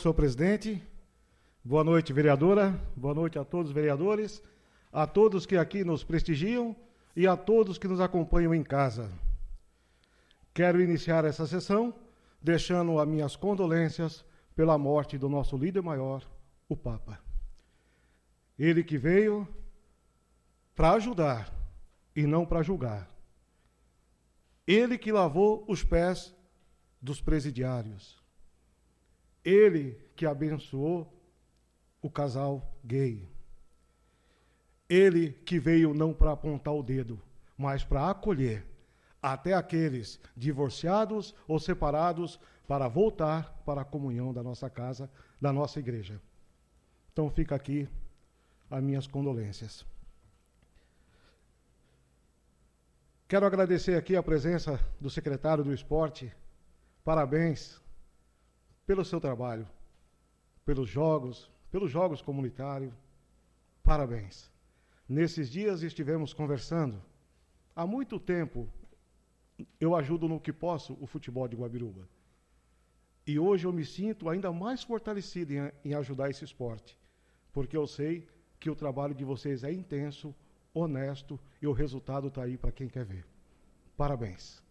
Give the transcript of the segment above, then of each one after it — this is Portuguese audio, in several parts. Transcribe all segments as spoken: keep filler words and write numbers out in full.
noite, senhor presidente. Boa noite, vereadora. Boa noite a todos os vereadores, a todos que aqui nos prestigiam e a todos que nos acompanham em casa. Quero iniciar essa sessão deixando as minhas condolências pela morte do nosso líder maior, o Papa. Ele que veio para ajudar e não para julgar. Ele que lavou os pés dos presidiários. Ele que abençoou o casal gay. Ele que veio não para apontar o dedo, mas para acolher até aqueles divorciados ou separados para voltar para a comunhão da nossa casa, da nossa igreja. Então fica aqui as minhas condolências. Quero agradecer aqui a presença do secretário do Esporte. Parabéns pelo seu trabalho, pelos jogos, pelos jogos comunitários. Parabéns. Nesses dias estivemos conversando. Há muito tempo eu ajudo no que posso o futebol de Guabiruba. E hoje eu me sinto ainda mais fortalecido em, em ajudar esse esporte, porque eu sei que o trabalho de vocês é intenso, honesto e o resultado está aí para quem quer ver. Parabéns.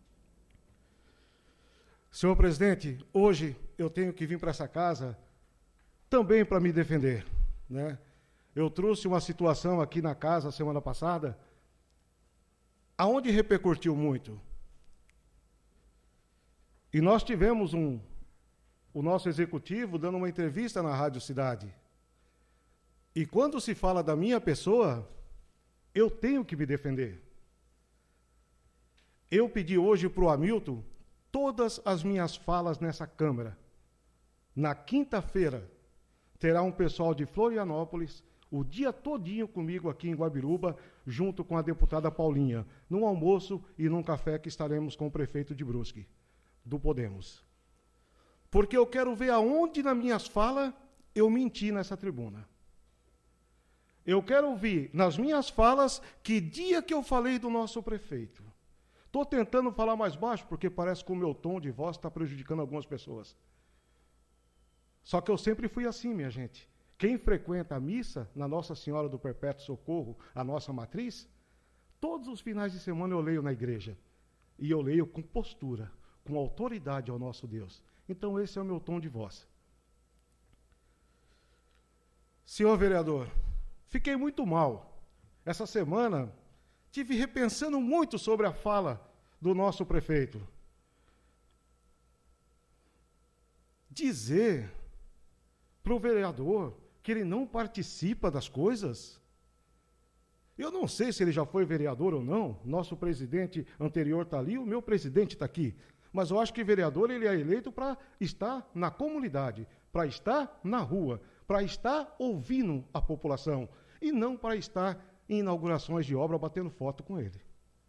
Senhor presidente, hoje eu tenho que vir para essa casa também para me defender, né? Eu trouxe uma situação aqui na casa semana passada, aonde repercutiu muito. E nós tivemos um, o nosso executivo dando uma entrevista na Rádio Cidade. E quando se fala da minha pessoa, eu tenho que me defender. Eu pedi hoje para o Hamilton todas as minhas falas nessa Câmara. Na quinta-feira, terá um pessoal de Florianópolis, o dia todinho comigo aqui em Guabiruba, junto com a deputada Paulinha, num almoço e num café que estaremos com o prefeito de Brusque, do Podemos. Porque eu quero ver aonde nas minhas falas eu menti nessa tribuna. Eu quero ouvir nas minhas falas que dia que eu falei do nosso prefeito. Estou tentando falar mais baixo, porque parece que o meu tom de voz está prejudicando algumas pessoas. Só que eu sempre fui assim, minha gente. Quem frequenta a missa na Nossa Senhora do Perpétuo Socorro, a nossa matriz, todos os finais de semana eu leio na igreja. E eu leio com postura, com autoridade ao nosso Deus. Então esse é o meu tom de voz. Senhor vereador, fiquei muito mal. Essa semana tive repensando muito sobre a fala do nosso prefeito. Dizer para o vereador que ele não participa das coisas. Eu não sei se ele já foi vereador ou não, nosso presidente anterior está ali, o meu presidente está aqui, mas eu acho que vereador ele é eleito para estar na comunidade, para estar na rua, para estar ouvindo a população, e não para estar em inaugurações de obra batendo foto com ele.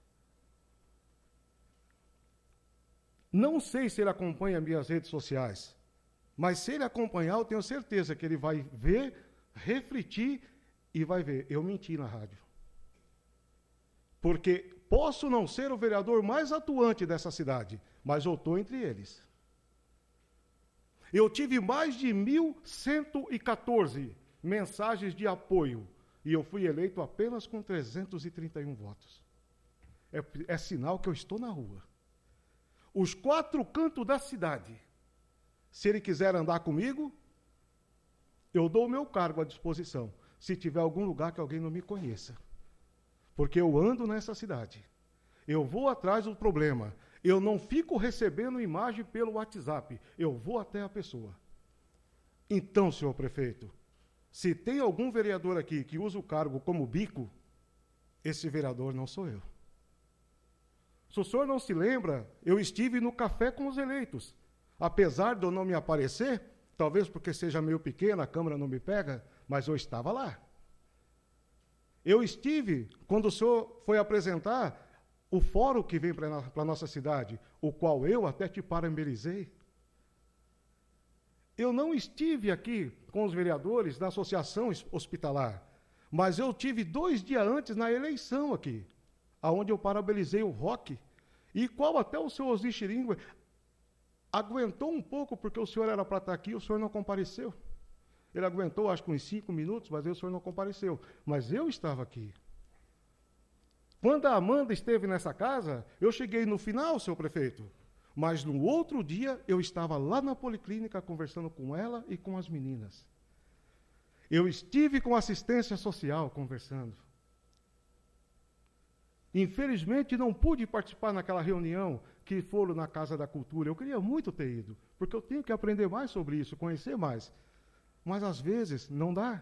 Não sei se ele acompanha minhas redes sociais, mas se ele acompanhar, eu tenho certeza que ele vai ver, refletir e vai ver. Eu menti na rádio. Porque posso não ser o vereador mais atuante dessa cidade, mas eu estou entre eles. Eu tive mais de mil cento e quatorze mensagens de apoio e eu fui eleito apenas com trezentos e trinta e um votos. É, é sinal que eu estou na rua. Os quatro cantos da cidade. Se ele quiser andar comigo, eu dou o meu cargo à disposição, se tiver algum lugar que alguém não me conheça. Porque eu ando nessa cidade. Eu vou atrás do problema. Eu não fico recebendo imagem pelo WhatsApp. Eu vou até a pessoa. Então, senhor prefeito, se tem algum vereador aqui que usa o cargo como bico, esse vereador não sou eu. Se o senhor não se lembra, eu estive no café com os eleitos. Apesar de eu não me aparecer, talvez porque seja meio pequena, a câmera não me pega, mas eu estava lá. Eu estive quando o senhor foi apresentar o fórum que vem para a nossa cidade, o qual eu até te parabenizei. Eu não estive aqui com os vereadores da associação hospitalar, mas eu tive dois dias antes na eleição aqui, aonde eu parabenizei o Roque, e qual até o seu Osni Xiringua. aguentou um pouco, porque o senhor era para estar aqui, o senhor não compareceu. Ele aguentou, acho que uns cinco minutos, mas aí o senhor não compareceu. Mas eu estava aqui. Quando a Amanda esteve nessa casa, eu cheguei no final, senhor prefeito. Mas no outro dia, eu estava lá na policlínica conversando com ela e com as meninas. Eu estive com assistência social conversando. Infelizmente, não pude participar naquela reunião que foram na Casa da Cultura. Eu queria muito ter ido, porque eu tenho que aprender mais sobre isso, conhecer mais. Mas, às vezes, não dá.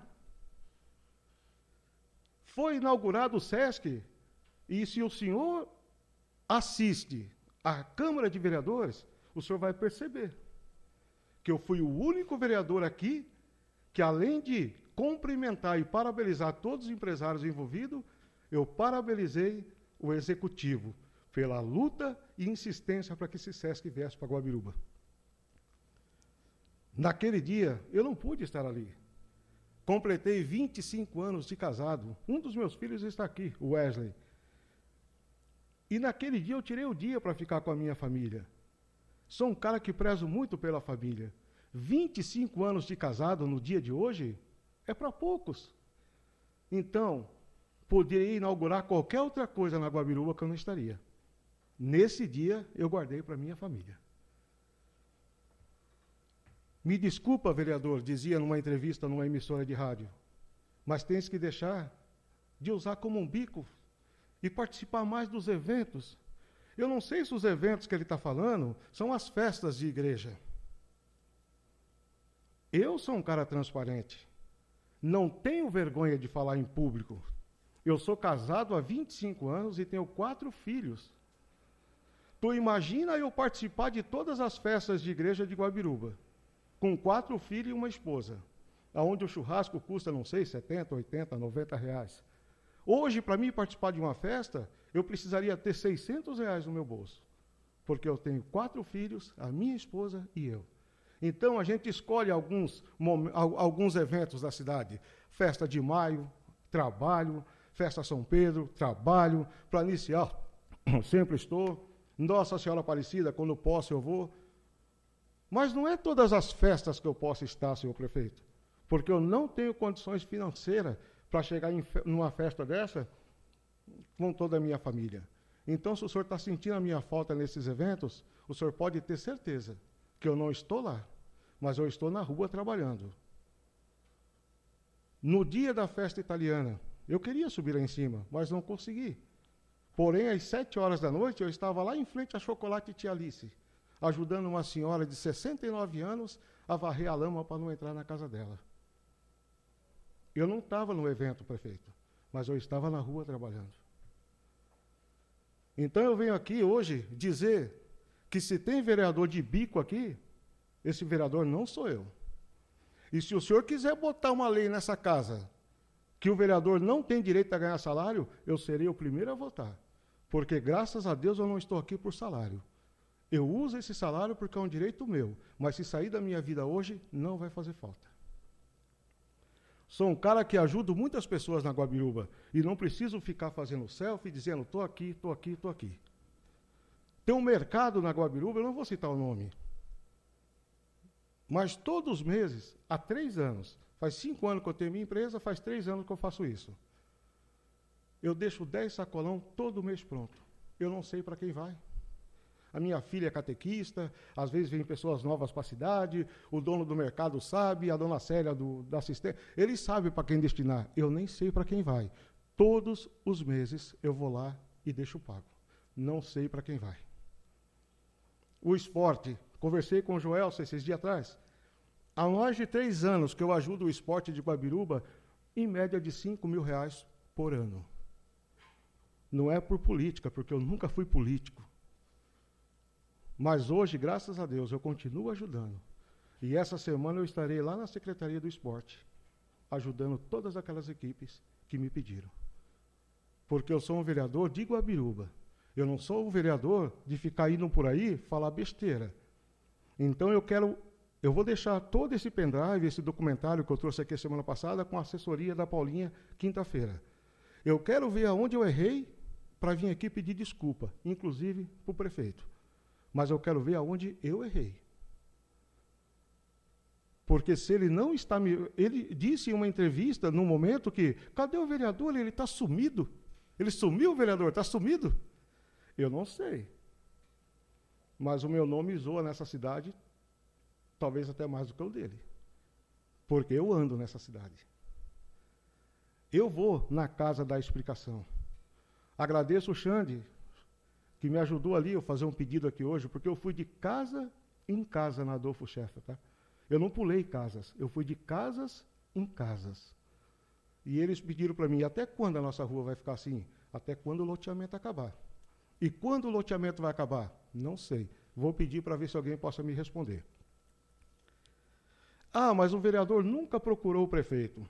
Foi inaugurado o SESC, e se o senhor assiste à Câmara de Vereadores, o senhor vai perceber que eu fui o único vereador aqui que, além de cumprimentar e parabenizar todos os empresários envolvidos, eu parabenizei o Executivo pela luta e insistência para que esse SESC viesse para Guabiruba. Naquele dia, eu não pude estar ali. Completei vinte e cinco anos de casado. Um dos meus filhos está aqui, o Wesley. E naquele dia eu tirei o dia para ficar com a minha família. Sou um cara que prezo muito pela família. vinte e cinco anos de casado no dia de hoje é para poucos. Então, poderia inaugurar qualquer outra coisa na Guabiruba que eu não estaria. Nesse dia, eu guardei para minha família. Me desculpa, vereador, dizia numa entrevista numa emissora de rádio, mas tens que deixar de usar como um bico e participar mais dos eventos. Eu não sei se os eventos que ele está falando são as festas de igreja. Eu sou um cara transparente. Não tenho vergonha de falar em público. Eu sou casado há vinte e cinco anos e tenho quatro filhos. Tu imagina eu participar de todas as festas de igreja de Guabiruba, com quatro filhos e uma esposa, onde o churrasco custa, não sei, setenta, oitenta, noventa reais. Hoje, para mim participar de uma festa, eu precisaria ter seiscentos reais no meu bolso, porque eu tenho quatro filhos, a minha esposa e eu. Então, a gente escolhe alguns, alguns eventos da cidade. Festa de maio, trabalho. Festa São Pedro, trabalho. Para iniciar, sempre estou. Nossa Senhora Aparecida, quando posso, eu vou. Mas não é todas as festas que eu posso estar, senhor prefeito, porque eu não tenho condições financeiras para chegar em numa festa dessa com toda a minha família. Então, se o senhor está sentindo a minha falta nesses eventos, o senhor pode ter certeza que eu não estou lá, mas eu estou na rua trabalhando. No dia da festa italiana, eu queria subir lá em cima, mas não consegui. Porém, às sete horas da noite, eu estava lá em frente à Chocolate Tia Alice, ajudando uma senhora de sessenta e nove anos a varrer a lama para não entrar na casa dela. Eu não estava no evento, prefeito, mas eu estava na rua trabalhando. Então eu venho aqui hoje dizer que se tem vereador de bico aqui, esse vereador não sou eu. E se o senhor quiser botar uma lei nessa casa que o vereador não tem direito a ganhar salário, eu serei o primeiro a votar. Porque, graças a Deus, eu não estou aqui por salário. Eu uso esse salário porque é um direito meu, mas se sair da minha vida hoje, não vai fazer falta. Sou um cara que ajudo muitas pessoas na Guabiruba e não preciso ficar fazendo selfie dizendo estou aqui, estou aqui, estou aqui. Tem um mercado na Guabiruba, eu não vou citar o nome, mas todos os meses, há três anos, faz cinco anos que eu tenho minha empresa, faz três anos que eu faço isso. Eu deixo dez sacolão todo mês pronto. Eu não sei para quem vai. A minha filha é catequista, às vezes vem pessoas novas para a cidade, o dono do mercado sabe, a dona Célia do, da assistência, eles sabem para quem destinar. Eu nem sei para quem vai. Todos os meses eu vou lá e deixo pago. Não sei para quem vai. O esporte, conversei com o Joelson esses dias atrás. Há mais de três anos que eu ajudo o esporte de Guabiruba, em média de cinco mil reais por ano. Não é por política, porque eu nunca fui político. Mas hoje, graças a Deus, eu continuo ajudando. E essa semana eu estarei lá na Secretaria do Esporte, ajudando todas aquelas equipes que me pediram. Porque eu sou um vereador de Guabiruba. Eu não sou um vereador de ficar indo por aí falar besteira. Então eu quero, eu vou deixar todo esse pendrive, esse documentário que eu trouxe aqui semana passada, com a assessoria da Paulinha, quinta-feira. Eu quero ver aonde eu errei para vir aqui pedir desculpa, inclusive para o prefeito. Mas eu quero ver aonde eu errei. Porque se ele não está me... Ele disse em uma entrevista, num momento, que cadê o vereador? Ele está sumido. Ele sumiu, o vereador, está sumido. Eu não sei. Mas o meu nome zoa nessa cidade, talvez até mais do que o dele. Porque eu ando nessa cidade. Eu vou na casa da explicação. Agradeço o Xande, que me ajudou ali a fazer um pedido aqui hoje, porque eu fui de casa em casa na Adolfo Scheffer, tá? Eu não pulei casas, eu fui de casas em casas. E eles pediram para mim, até quando a nossa rua vai ficar assim? Até quando o loteamento acabar. E quando o loteamento vai acabar? Não sei. Vou pedir para ver se alguém possa me responder. Ah, mas o vereador nunca procurou o prefeito.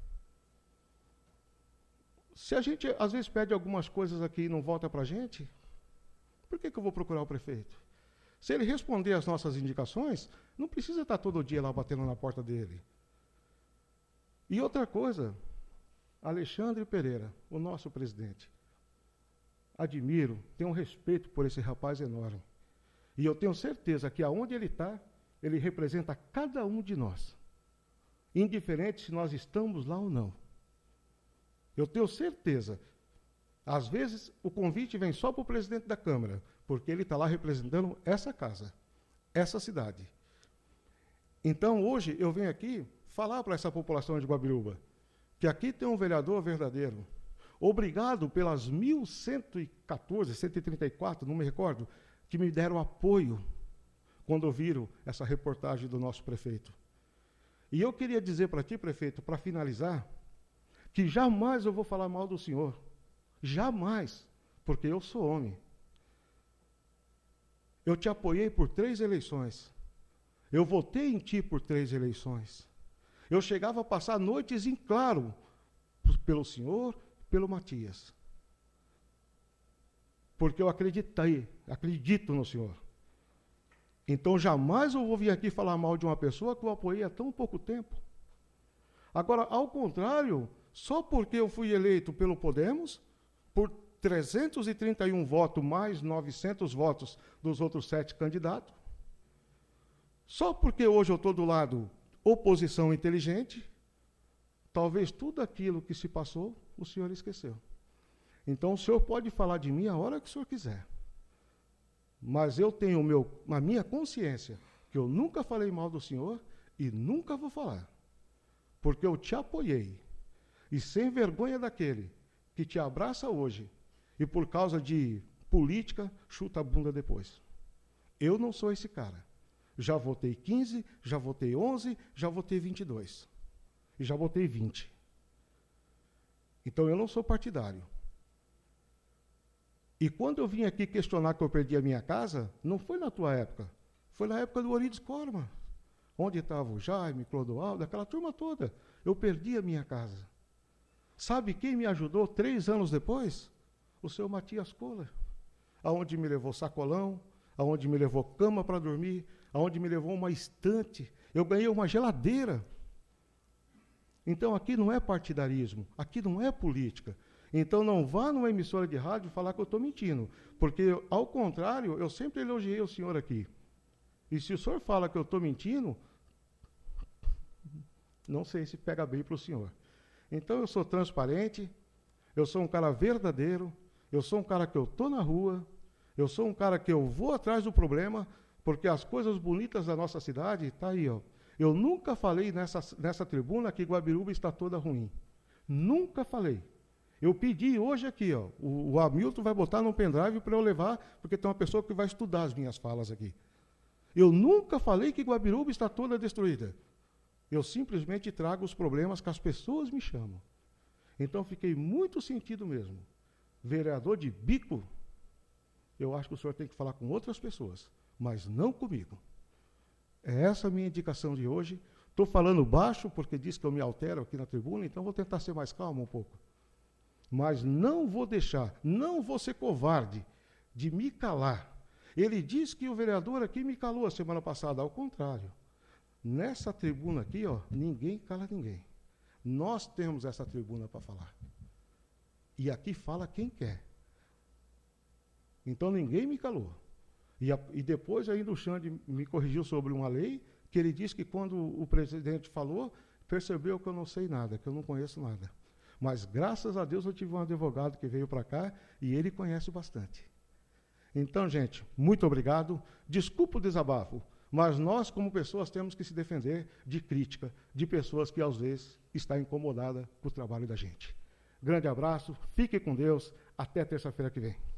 Se a gente, às vezes, pede algumas coisas aqui e não volta para a gente, por que, que eu vou procurar o prefeito? Se ele responder às nossas indicações, não precisa estar todo dia lá batendo na porta dele. E outra coisa, Alexandre Pereira, o nosso presidente. Admiro, tenho um respeito por esse rapaz enorme. E eu tenho certeza que aonde ele está, ele representa cada um de nós. Indiferente se nós estamos lá ou não. Eu tenho certeza. Às vezes, o convite vem só para o presidente da Câmara, porque ele está lá representando essa casa, essa cidade. Então, hoje, eu venho aqui falar para essa população de Guabiruba que aqui tem um vereador verdadeiro. Obrigado pelas mil cento e quatorze, cento e trinta e quatro, não me recordo, que me deram apoio quando ouviram essa reportagem do nosso prefeito. E eu queria dizer para ti, prefeito, para finalizar, que jamais eu vou falar mal do senhor. Jamais, porque eu sou homem. Eu te apoiei por três eleições. Eu votei em ti por três eleições. Eu chegava a passar noites em claro pelo senhor, pelo Matias. Porque eu acreditei, acredito no senhor. Então jamais eu vou vir aqui falar mal de uma pessoa que eu apoiei há tão pouco tempo. Agora, ao contrário, só porque eu fui eleito pelo Podemos, por trezentos e trinta e um votos mais novecentos votos dos outros sete candidatos, só porque hoje eu estou do lado oposição inteligente, talvez tudo aquilo que se passou, o senhor esqueceu. Então o senhor pode falar de mim a hora que o senhor quiser. Mas eu tenho o meu, a minha consciência que eu nunca falei mal do senhor e nunca vou falar. Porque eu te apoiei. E sem vergonha daquele que te abraça hoje e por causa de política chuta a bunda depois. Eu não sou esse cara. Já votei quinze, já votei onze, já votei vinte e dois. E já votei vinte. Então eu não sou partidário. E quando eu vim aqui questionar que eu perdi a minha casa, não foi na tua época. Foi na época do Orides Corma. Onde estava o Jaime, Clodoaldo, aquela turma toda. Eu perdi a minha casa. Sabe quem me ajudou três anos depois? O seu Matias Kohler. Aonde me levou sacolão, aonde me levou cama para dormir, aonde me levou uma estante. Eu ganhei uma geladeira. Então aqui não é partidarismo, aqui não é política. Então não vá numa emissora de rádio falar que eu estou mentindo, porque, ao contrário, eu sempre elogiei o senhor aqui. E se o senhor fala que eu estou mentindo, não sei se pega bem para o senhor. Então eu sou transparente, eu sou um cara verdadeiro, eu sou um cara que eu estou na rua, eu sou um cara que eu vou atrás do problema, porque as coisas bonitas da nossa cidade, está aí, ó. Eu nunca falei nessa, nessa tribuna que Guabiruba está toda ruim. Nunca falei. Eu pedi hoje aqui, ó, o, o Hamilton vai botar num pendrive para eu levar, porque tem uma pessoa que vai estudar as minhas falas aqui. Eu nunca falei que Guabiruba está toda destruída. Eu simplesmente trago os problemas que as pessoas me chamam. Então fiquei muito sentido mesmo. Vereador de bico, eu acho que o senhor tem que falar com outras pessoas, mas não comigo. É essa a minha indicação de hoje. Estou falando baixo porque diz que eu me altero aqui na tribuna, então vou tentar ser mais calmo um pouco. Mas não vou deixar, não vou ser covarde de me calar. Ele diz que o vereador aqui me calou a semana passada, ao contrário. Nessa tribuna aqui, ó, ninguém cala ninguém. Nós temos essa tribuna para falar. E aqui fala quem quer. Então ninguém me calou. E, a, e depois ainda o Xande me corrigiu sobre uma lei que ele disse que quando o presidente falou, percebeu que eu não sei nada, que eu não conheço nada. Mas, graças a Deus, eu tive um advogado que veio para cá e ele conhece bastante. Então, gente, muito obrigado. Desculpa o desabafo, mas nós, como pessoas, temos que se defender de crítica, de pessoas que, às vezes, estão incomodadas com o trabalho da gente. Grande abraço, fique com Deus, até terça-feira que vem.